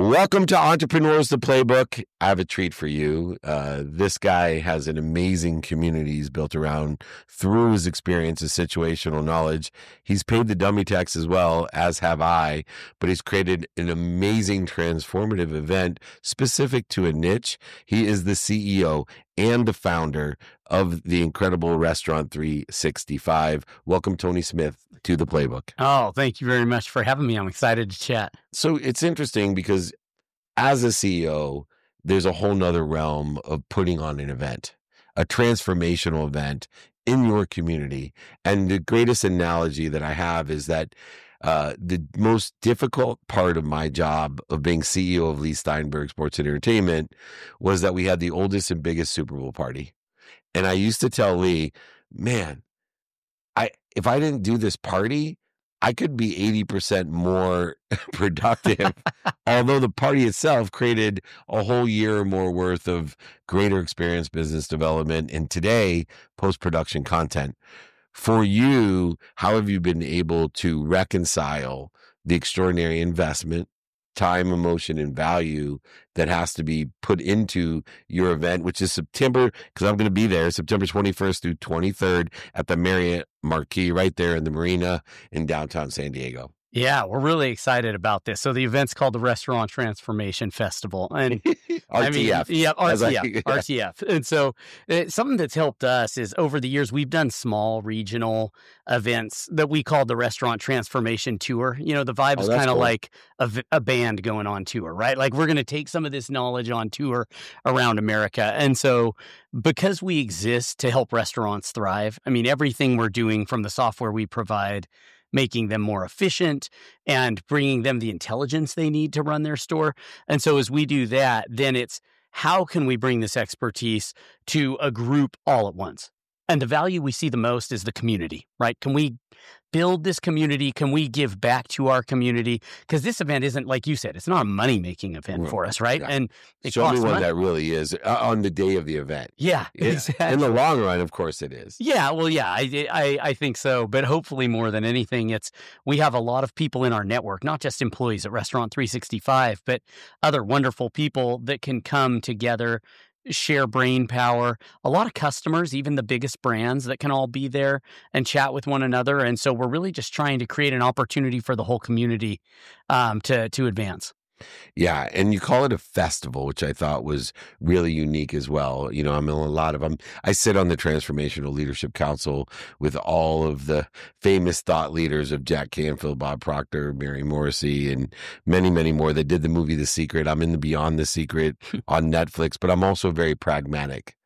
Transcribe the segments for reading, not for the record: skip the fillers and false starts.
Welcome to Entrepreneurs, the Playbook. I have a treat for you. This guy has an amazing community he's built around through his experience, his situational knowledge. He's paid the dummy tax as well, as have I, but he's created an amazing transformative event specific to a niche. He is the CEO and the founder of the incredible Restaurant 365. Welcome, Tony Smith, to the Playbook. Oh, thank you very much for having me. I'm excited to chat. So it's interesting because as a CEO, there's a whole nother realm of putting on an event, a transformational event in your community. And the greatest analogy that I have is that the most difficult part of my job of being CEO of Lee Steinberg Sports and Entertainment was that we had the oldest and biggest Super Bowl party. And I used to tell Lee, man, if I didn't do this party, I could be 80% more productive, although the party itself created a whole year or more worth of greater experience, business development, and today, post-production content. For you, how have you been able to reconcile the extraordinary investment, time, emotion, and value that has to be put into your event, which is September, because I'm going to be there, September 21st through 23rd at the Marriott Marquis right there in the Marina in downtown San Diego. Yeah, we're really excited about this. So the event's called the Restaurant Transformation Festival. And RTF. RTF. And so something that's helped us is over the years, we've done small regional events that we call the Restaurant Transformation Tour. You know, the vibe is kind of like a band going on tour, right? Like we're going to take some of this knowledge on tour around America. And so because we exist to help restaurants thrive, I mean, everything we're doing from the software we provide, making them more efficient and bringing them the intelligence they need to run their store. And so as we do that, then it's how can we bring this expertise to a group all at once? And the value we see the most is the community, right? Can we build this community? Can we give back to our community? Because this event isn't, like you said, it's not a money-making event for us, right? Yeah. And it Show me costs one money. that really is on the day of the event. Yeah, exactly. In the long run, of course it is. Yeah, well, yeah, I think so. But hopefully more than anything, we have a lot of people in our network, not just employees at Restaurant 365, but other wonderful people that can come together, share brain power, a lot of customers, even the biggest brands that can all be there and chat with one another. And so we're really just trying to create an opportunity for the whole community to advance. Yeah. And you call it a festival, which I thought was really unique as well. You know, I'm in a lot of them. I sit on the Transformational Leadership Council with all of the famous thought leaders of Jack Canfield, Bob Proctor, Mary Morrissey, and many, many more that did the movie The Secret. I'm in the Beyond the Secret on Netflix, but I'm also very pragmatic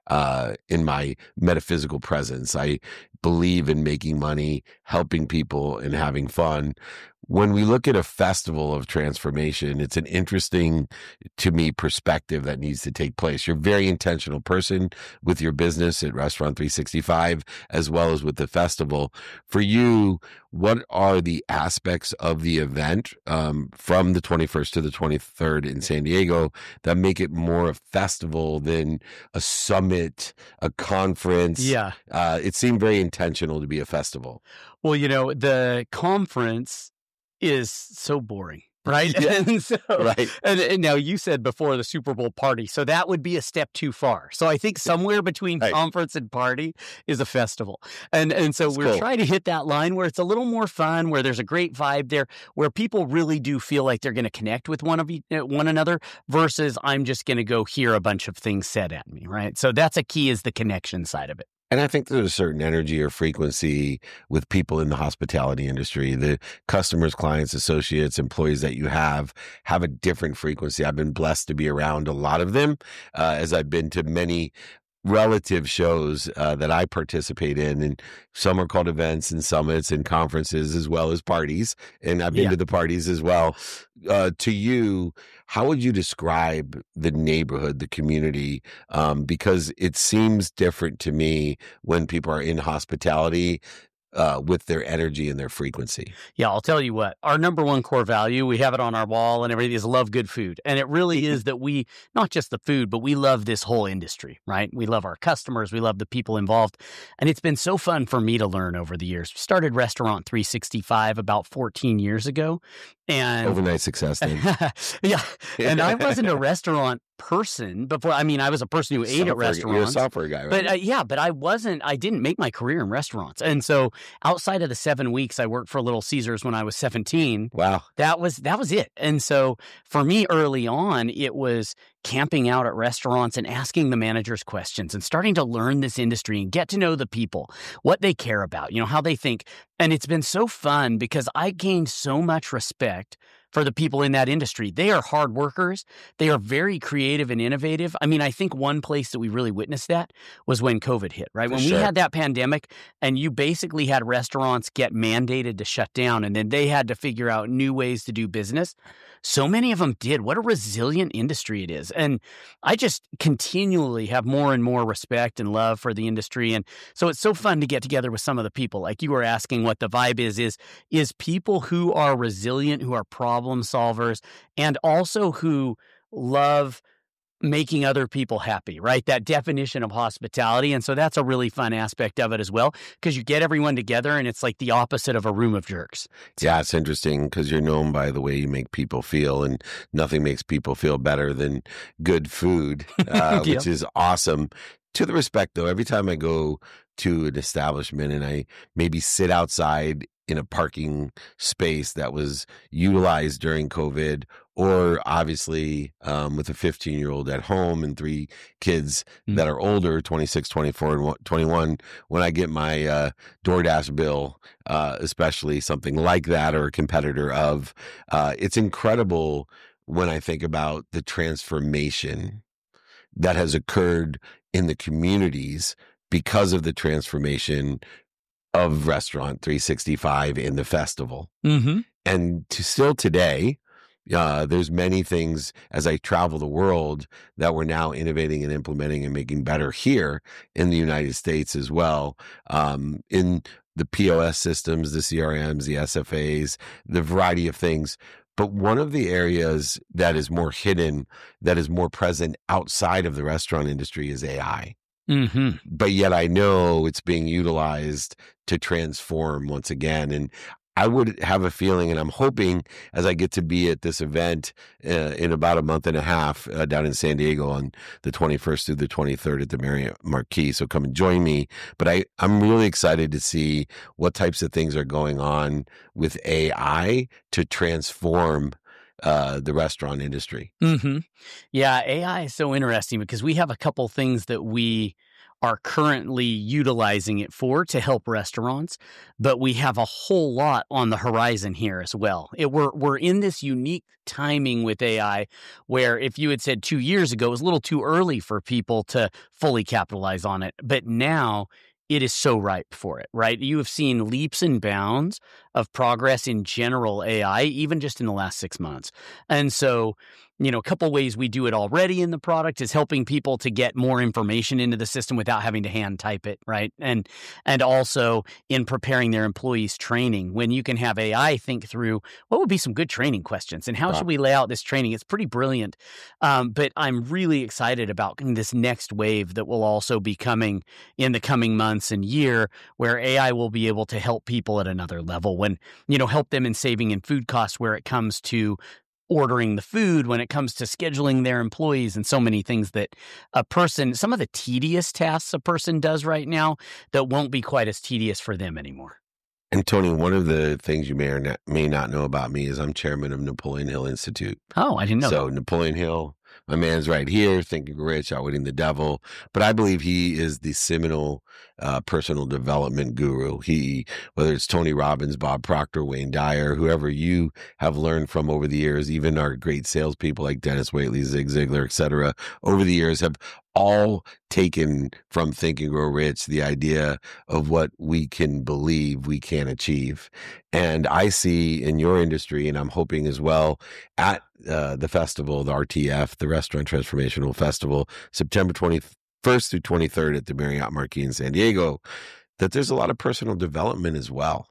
in my metaphysical presence. I believe in making money, helping people, and having fun. When we look at a festival of transformation, it's an interesting, to me, perspective that needs to take place. You're a very intentional person with your business at Restaurant 365, as well as with the festival. For you, what are the aspects of the event from the 21st to the 23rd in San Diego that make it more a festival than a summit, a conference? Yeah. It seemed very intentional to be a festival. Well, you know, the conference is so boring, right? Yeah. And so, Right. And now you said before the Super Bowl party, so that would be a step too far. So I think somewhere between Right. conference and party is a festival. And so That's we're cool. trying to hit that line where it's a little more fun, where there's a great vibe there, where people really do feel like they're going to connect with one another versus I'm just going to go hear a bunch of things said at me, right? So that's a key, is the connection side of it. And I think there's a certain energy or frequency with people in the hospitality industry. The customers, clients, associates, employees that you have a different frequency. I've been blessed to be around a lot of them as I've been to many relative shows that I participate in, and some are called events and summits and conferences as well as parties. And I've been to the parties as well. To you, how would you describe the neighborhood, the community? Because it seems different to me when people are in hospitality with their energy and their frequency. Yeah, I'll tell you what, our number one core value, we have it on our wall and everything, is love good food. And it really is that we, not just the food, but we love this whole industry, right? We love our customers. We love the people involved. And it's been so fun for me to learn over the years. We started Restaurant 365 about 14 years ago. And overnight success then. Yeah. And I wasn't a restaurant person before. I mean, I was a person who ate at restaurants. You're a software guy, right? But but I didn't make my career in restaurants. And so outside of the 7 weeks I worked for Little Caesars when I was 17. Wow. That was it. And so for me early on, it was camping out at restaurants and asking the managers questions and starting to learn this industry and get to know the people, what they care about, how they think. And it's been so fun because I gained so much respect for the people in that industry. They are hard workers. They are very creative and innovative. I mean, I think one place that we really witnessed that was when COVID hit, right? When we had that pandemic and you basically had restaurants get mandated to shut down and then they had to figure out new ways to do business. So many of them did. What a resilient industry it is. And I just continually have more and more respect and love for the industry. And so it's so fun to get together with some of the people. Like you were asking what the vibe is people who are resilient, who are problem solvers, and also who love making other people happy, right? That definition of hospitality. And so that's a really fun aspect of it as well, because you get everyone together and it's like the opposite of a room of jerks. Yeah, it's interesting because you're known by the way you make people feel, and nothing makes people feel better than good food, which is awesome. To the respect, though, every time I go to an establishment and I maybe sit outside in a parking space that was utilized during COVID, or obviously with a 15-year-old at home and 3 kids that are older, 26, 24, and 21, when I get my DoorDash bill, especially something like that or a competitor of, it's incredible when I think about the transformation that has occurred in the communities because of the transformation of Restaurant 365 in the festival. Mm-hmm. And still today, there's many things as I travel the world that we're now innovating and implementing and making better here in the United States as well. In the POS systems, the CRMs, the SFAs, the variety of things. But one of the areas that is more hidden, that is more present outside of the restaurant industry is AI. Mm-hmm. But yet I know it's being utilized to transform once again. And I would have a feeling, and I'm hoping as I get to be at this event in about a month and a half down in San Diego on the 21st through the 23rd at the Marriott Marquis. So come and join me. But I'm really excited to see what types of things are going on with AI to transform the restaurant industry. Mm-hmm. Yeah, AI is so interesting because we have a couple things that we are currently utilizing it for to help restaurants, but we have a whole lot on the horizon here as well. We're in this unique timing with AI where if you had said 2 years ago, it was a little too early for people to fully capitalize on it. But now it is so ripe for it, right? You have seen leaps and bounds of progress in general AI, even just in the last 6 months. And so, a couple ways we do it already in the product is helping people to get more information into the system without having to hand type it, right? And also in preparing their employees' training, when you can have AI think through what would be some good training questions and how should we lay out this training. It's pretty brilliant. But I'm really excited about this next wave that will also be coming in the coming months and year, where AI will be able to help people at another level when, help them in saving in food costs where it comes to ordering the food, when it comes to scheduling their employees, and so many things that some of the tedious tasks a person does right now that won't be quite as tedious for them anymore. And Tony, one of the things you may or may not know about me is I'm chairman of Napoleon Hill Institute. Oh, I didn't know So Napoleon Hill, my man's right here, Think and Grow Rich, Outwitting the Devil. But I believe he is the seminal personal development guru. Whether it's Tony Robbins, Bob Proctor, Wayne Dyer, whoever you have learned from over the years, even our great salespeople like Dennis Waitley, Zig Ziglar, et cetera, over the years have all taken from Think and Grow Rich the idea of what we can believe we can achieve. And I see in your industry, and I'm hoping as well at the festival, the RTF, the Restaurant Transformational Festival, September 21st through 23rd at the Marriott Marquis in San Diego, that there's a lot of personal development as well.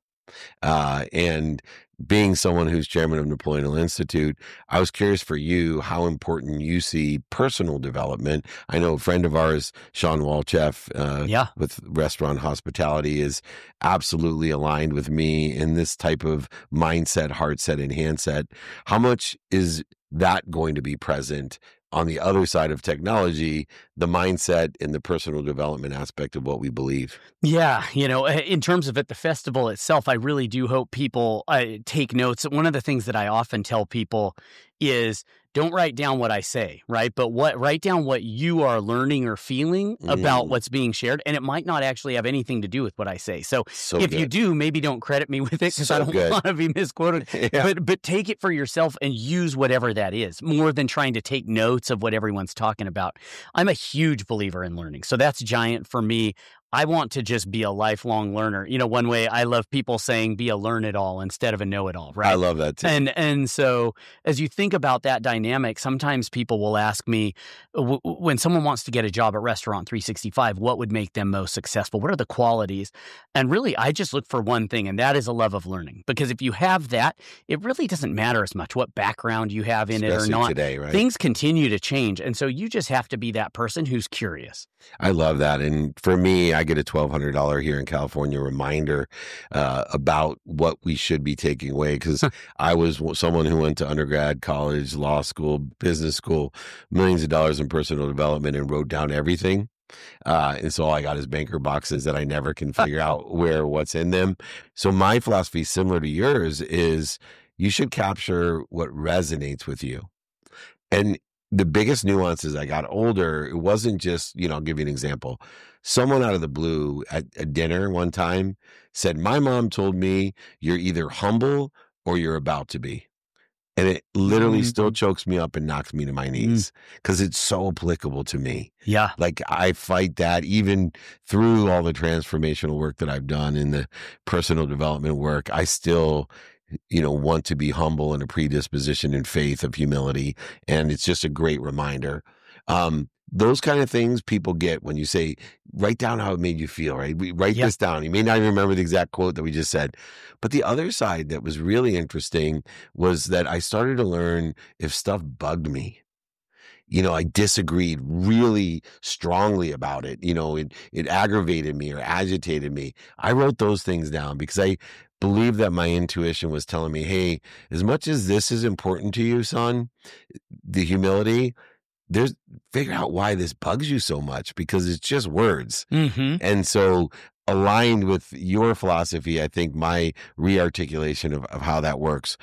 And being someone who's chairman of Napoleon Hill Institute, I was curious for you how important you see personal development. I know a friend of ours, Sean Walchef, with Restaurant Hospitality, is absolutely aligned with me in this type of mindset, heart set, and handset. How much is that going to be present on the other side of technology, the mindset and the personal development aspect of what we believe? Yeah, in terms of the festival itself, I really do hope people take notes. One of the things that I often tell people is don't write down what I say, right? But write down what you are learning or feeling about what's being shared. And it might not actually have anything to do with what I say. So if you do, maybe don't credit me with it because I don't want to be misquoted. But take it for yourself and use whatever that is more than trying to take notes of what everyone's talking about. I'm a huge believer in learning. So that's giant for me. I want to just be a lifelong learner. One way I love people saying be a learn-it-all instead of a know-it-all, right? I love that too. And so as you think about that dynamic, sometimes people will ask me, when someone wants to get a job at Restaurant 365, what would make them most successful? What are the qualities? And really, I just look for one thing, and that is a love of learning. Because if you have that, it really doesn't matter as much what background you have in Especially it or not. Today, right? Things continue to change. And so you just have to be that person who's curious. I love that. And for me, I get a $1,200 here in California reminder about what we should be taking away. Because I was someone who went to undergrad, college, law school, business school, millions of dollars in personal development, and wrote down everything. And so all I got is banker boxes that I never can figure out what's in them. So my philosophy, similar to yours, is you should capture what resonates with you. And the biggest nuance as I got older, it wasn't just, I'll give you an example. Someone out of the blue at a dinner one time said, my mom told me you're either humble or you're about to be. And it literally still chokes me up and knocks me to my knees because it's so applicable to me. Yeah. Like I fight that even through all the transformational work that I've done in the personal development work. I still want to be humble and a predisposition and faith of humility. And it's just a great reminder. Those kind of things people get when you say, write down how it made you feel, right? Write this down. You may not even remember the exact quote that we just said. But the other side that was really interesting was that I started to learn if stuff bugged me. I disagreed really strongly about it. It aggravated me or agitated me. I wrote those things down because I believe that my intuition was telling me, hey, as much as this is important to you, son, the humility, figure out why this bugs you so much because it's just words. And so aligned with your philosophy, I think my rearticulation of how that works.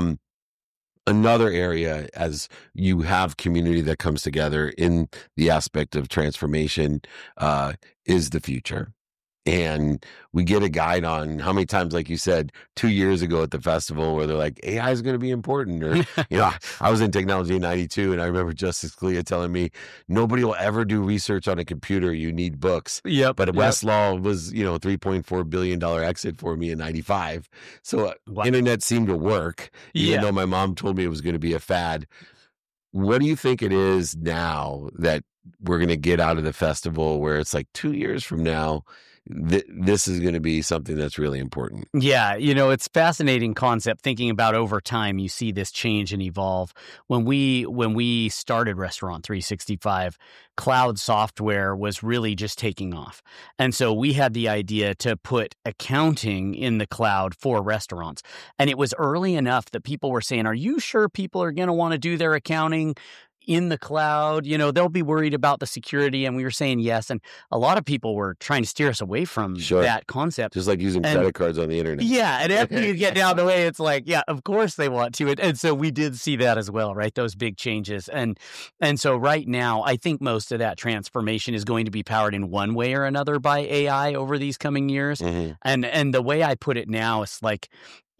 Another area, as you have community that comes together in the aspect of transformation, is the future. And we get a guide on how many times, like you said, 2 years ago at the festival where they're like, AI is going to be important. Or, I was in technology in 92 and I remember Justice Scalia telling me, nobody will ever do research on a computer. You need books. But Westlaw was, $3.4 billion exit for me in 95. So internet seemed to work, even though my mom told me it was going to be a fad. What do you think it is now that we're going to get out of the festival where it's like 2 years from now, this is going to be something that's really important? Yeah, it's fascinating concept thinking about over time. You see this change and evolve. When we started Restaurant 365, cloud software was really just taking off. And so we had the idea to put accounting in the cloud for restaurants. And it was early enough that people were saying, are you sure people are going to want to do their accounting in the cloud? They'll be worried about the security. And we were saying yes. And a lot of people were trying to steer us away from that concept. Just like using credit cards on the internet. Yeah. And after you get down the way, it's like, yeah, of course they want to. And so we did see that as well, right? Those big changes. And so right now, I think most of that transformation is going to be powered in one way or another by AI over these coming years. And the way I put it now is like,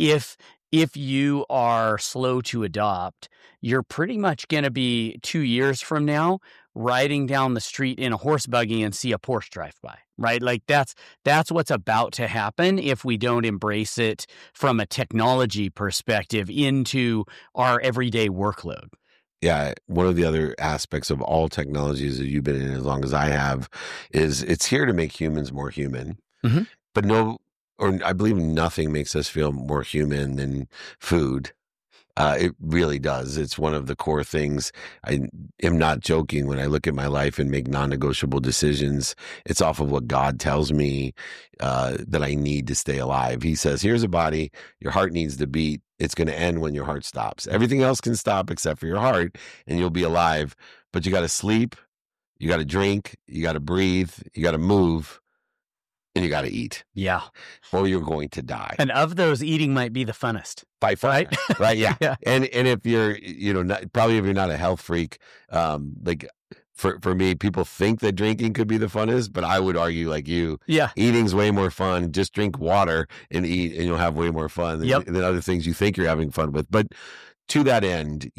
if you are slow to adopt, you're pretty much going to be 2 years from now riding down the street in a horse buggy and see a Porsche drive by, right? Like that's what's about to happen if we don't embrace it from a technology perspective into our everyday workload. Yeah, one of the other aspects of all technologies that you've been in as long as I have is it's here to make humans more human. Mm-hmm. But I believe nothing makes us feel more human than food. It really does. It's one of the core things. I am not joking when I look at my life and make non-negotiable decisions. It's off of what God tells me that I need to stay alive. He says, here's a body. Your heart needs to beat. It's going to end when your heart stops. Everything else can stop except for your heart, and you'll be alive. But you got to sleep. You got to drink. You got to breathe. You got to move. And you got to eat. Yeah. Or you're going to die. And of those, eating might be the funnest. By far. Right? Right. Yeah. Yeah. And if you're, probably if you're not a health freak, like for me, people think that drinking could be the funnest, but I would argue like you, yeah, eating's way more fun. Just drink water and eat and you'll have way more fun than other things you think you're having fun with. But to that end,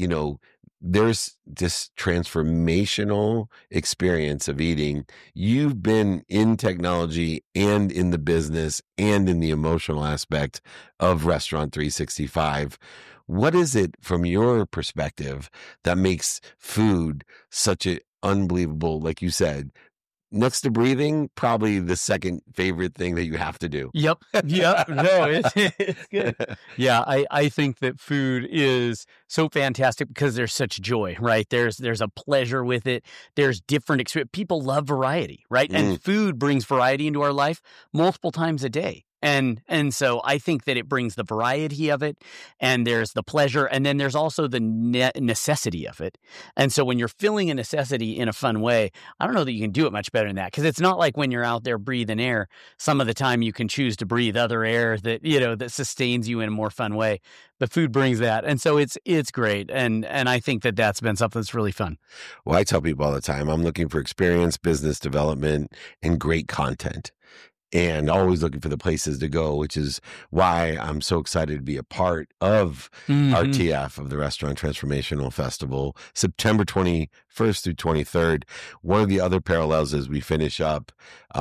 there's this transformational experience of eating. You've been in technology and in the business and in the emotional aspect of Restaurant 365. What is it from your perspective that makes food such an unbelievable, like you said, next to breathing, probably the second favorite thing that you have to do? Yep. No, it's good. Yeah, I think that food is so fantastic because there's such joy, right? There's a pleasure with it. There's different experience. People love variety, right? And food brings variety into our life multiple times a day. And so I think that it brings the variety of it, and there's the pleasure, and then there's also the necessity of it. And so when you're filling a necessity in a fun way, I don't know that you can do it much better than that, because it's not like when you're out there breathing air, some of the time you can choose to breathe other air that, that sustains you in a more fun way. But food brings that. And so it's great. And I think that that's been something that's really fun. Well, I tell people all the time, I'm looking for experience, business development, and great content. And always looking for the places to go, which is why I'm so excited to be a part of RTF, of the Restaurant Transformational Festival, September 21st through 23rd. One of the other parallels as we finish up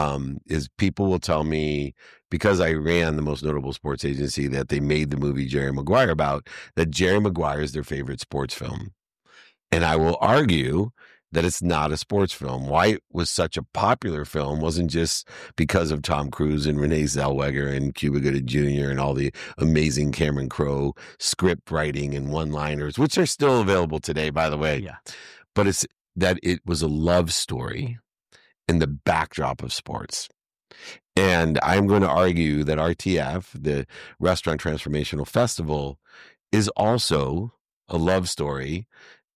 is people will tell me, because I ran the most notable sports agency, that they made the movie Jerry Maguire about, that Jerry Maguire is their favorite sports film. And I will argue that it's not a sports film. Why it was such a popular film wasn't just because of Tom Cruise and Renee Zellweger and Cuba Gooding Jr. and all the amazing Cameron Crowe script writing and one-liners, which are still available today, by the way. Yeah. But it's that it was a love story in the backdrop of sports. And I'm going to argue that RTF, the Restaurant Transformational Festival, is also a love story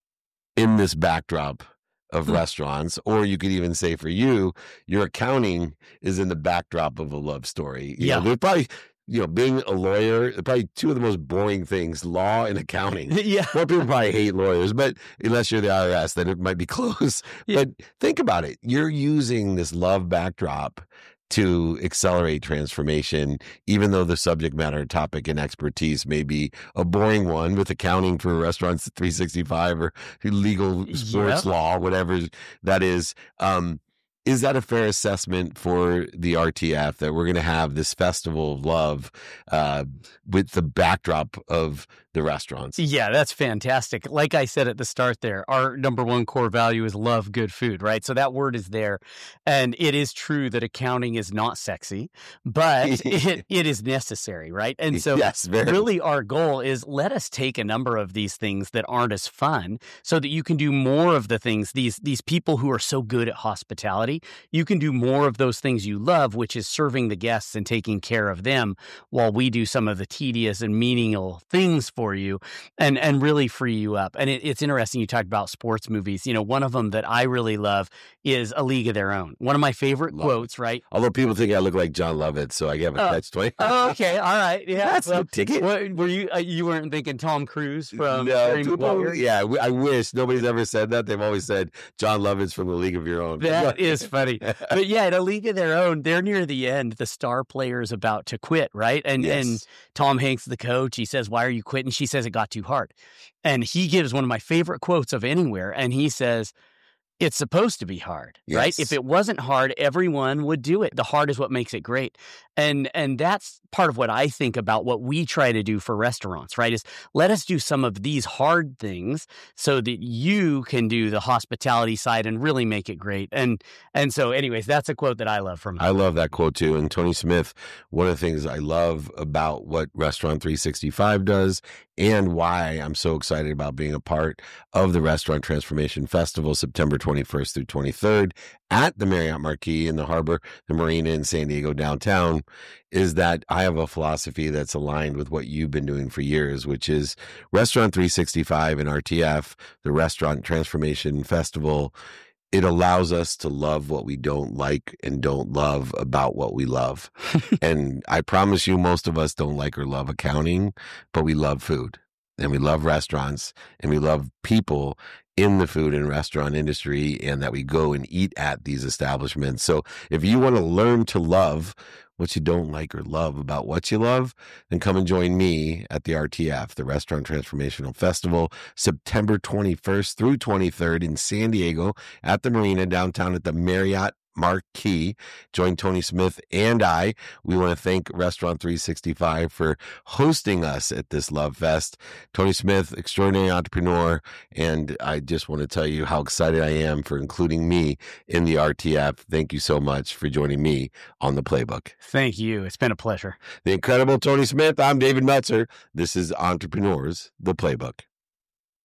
in this backdrop of restaurants. Or you could even say for you, your accounting is in the backdrop of a love story. There's probably, being a lawyer, probably two of the most boring things, law and accounting. Yeah. More people probably hate lawyers, but unless you're the IRS, then it might be close. Yeah. But think about it. You're using this love backdrop to accelerate transformation, even though the subject matter, topic, and expertise may be a boring one with accounting for Restaurants 365 or legal sports law, whatever that is. Is that a fair assessment for the RTF, that we're going to have this festival of love with the backdrop of the restaurants? Yeah, that's fantastic. Like I said at the start there, our number one core value is love good food, right? So that word is there. And it is true that accounting is not sexy, but it is necessary, right? And so really our goal is, let us take a number of these things that aren't as fun so that you can do more of the things, these people who are so good at hospitality, you can do more of those things you love, which is serving the guests and taking care of them, while we do some of the tedious and meaningless things for you and really free you up. And it's interesting, you talked about sports movies. One of them that I really love is A League of Their Own. One of my favorite quotes, right? Although people think I look like John Lovitz, so I have a catch-20. Oh, okay. All right. Yeah. That's the ticket. Were you weren't thinking Tom Cruise from Yeah, I wish. Nobody's ever said that. They've always said John Lovitz from A League of Your Own. That is funny. But yeah, in A League of Their Own, they're near the end. The star player is about to quit, right? And Tom Hanks, the coach, he says, "Why are you quitting?" She says, "It got too hard." And he gives one of my favorite quotes of anywhere. And he says, It's supposed to be hard, right? If Yes. it wasn't hard, everyone would do it. The hard is what makes it great. And that's part of what I think about what we try to do for restaurants, right? Is let us do some of these hard things so that you can do the hospitality side and really make it great. And so anyways, that's a quote that I love from him. I love that quote too. And Tony Smith, one of the things I love about what Restaurant 365 does and why I'm so excited about being a part of the Restaurant Transformation Festival, September 21st through 23rd at the Marriott Marquis in the harbor, the marina in San Diego downtown, is that I have a philosophy that's aligned with what you've been doing for years, which is Restaurant 365 and RTF, the Restaurant Transformation Festival. It allows us to love what we don't like and don't love about what we love. And I promise you, most of us don't like or love accounting, but we love food and we love restaurants and we love people in the food and restaurant industry, and that we go and eat at these establishments. So if you want to learn to love what you don't like or love about what you love, then come and join me at the RTF, the Restaurant Transformational Festival, September 21st through 23rd in San Diego at the marina downtown at the Marriott Marquis. Join Tony Smith and I. We want to thank Restaurant 365 for hosting us at this Love Fest. Tony Smith, extraordinary entrepreneur, and I just want to tell you how excited I am for including me in the RTF. Thank you so much for joining me on The Playbook. Thank you. It's been a pleasure. The incredible Tony Smith. I'm David Meltzer. This is Entrepreneurs, The Playbook.